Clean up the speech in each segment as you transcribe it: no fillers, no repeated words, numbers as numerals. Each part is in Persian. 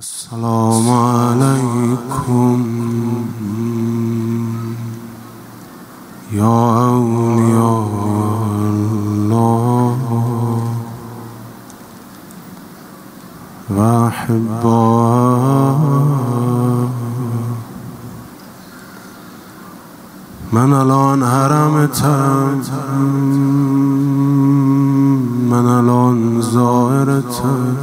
السلام علیکم یا اولیاء الله و احباء. من الان حرمتم، من الان زائرتم،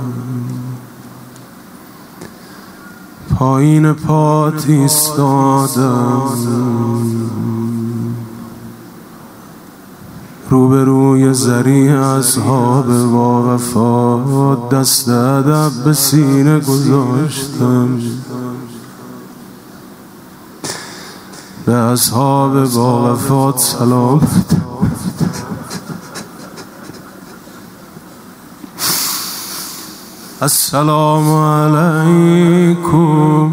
پایین پات ایستادم، روبروی زری اصحاب با وفا دست ادب به سینه گذاشتم. به اصحاب با وفا سلام. السلام علیکم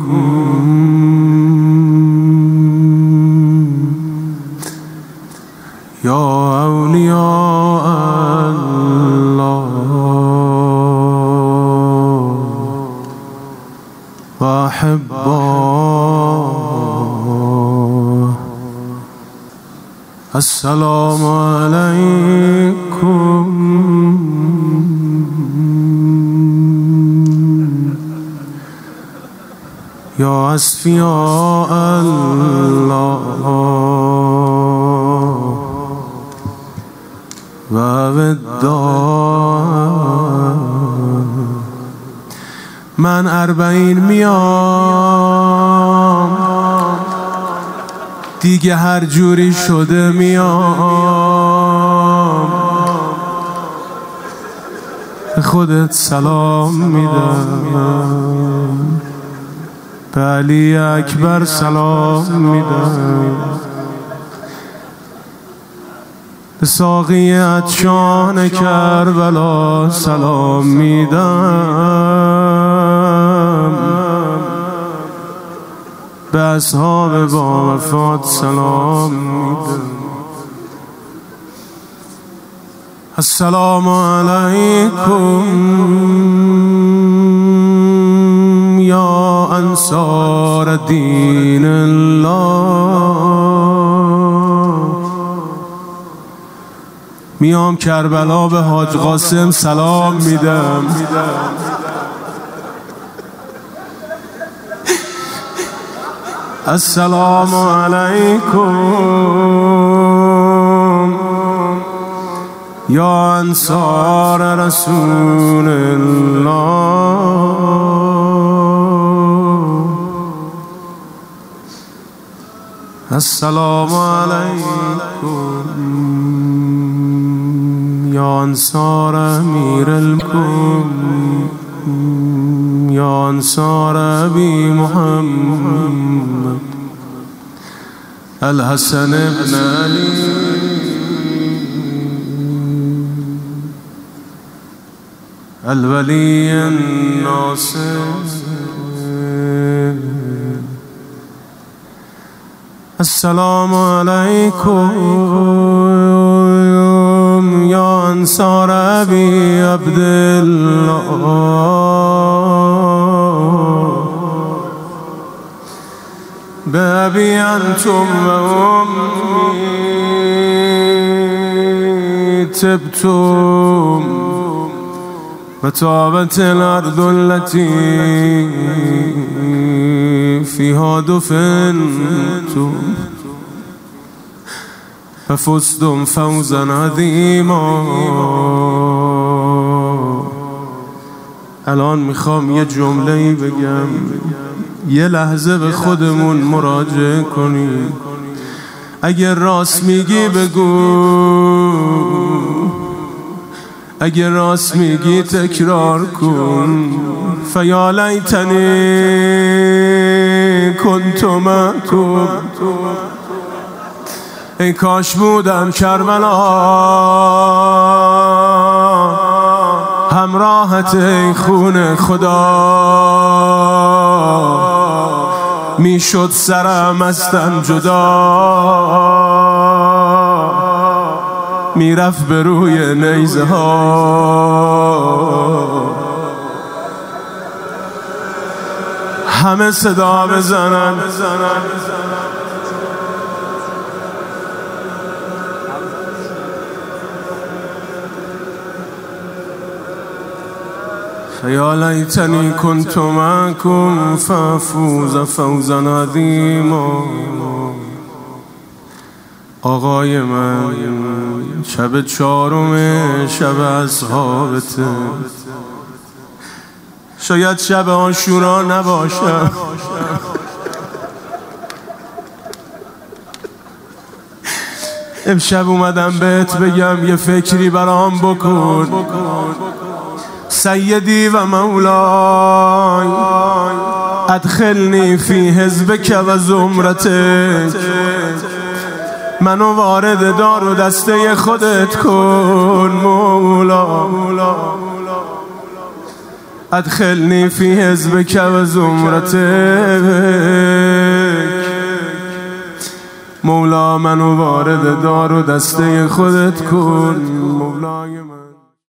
یا اولیاء الله و احباء. السلام علیکم یا اصفیاء الله و وداع. من 40 میام، دیگه هر جوری شده میام، به خودت سلام میدم، به علی اکبر سلام میدم، به ساقی عطشان کربلا سلام میدم، به اصحاب با وفات سلام میدم. السلام علیکم یا انصار دین الله. میام کربلا به حاج قاسم سلام میدم، السلام علیکم یا انصار رسول الله. السلام علیکم یا انصار امیر المؤمنین یا انصار ابی محمد الحسن بن علی الولی الناصر. السلام علیکم یا انصار ابی عبدالله به ابی انتم و امی تبتم و طابت الارض التي فيها دفنتم ففزتم فوزا عظیما. الان میخوام یه جمله‌ای بگم، یه لحظه به خودمون مراجعه کنیم. اگر راست میگی بگو، اگر راست میگی تکرار کن. فیا لیتنی کنت معکم، ای کاش بودم کربلا همراهت ای خون خدا. میشد سرم از تن جدا، میرفت به روی نیزه ها. همه صدا بزنن یا لیتنی کنت معکم فافوز فوزا عظیما. آقای من شب 4 شب اصحابته، شاید شب عاشورا نباشه، امشب اومدم بهت بگم یه فکری برام بکن. سیدی و مولای ادخلنی فی حزبک و زمرتک، منو وارد دار و دسته خودت کن مولا. ادخلنی فی حزبک و زمرتک، مولا منو وارد دار و دسته خودت کن مولای من.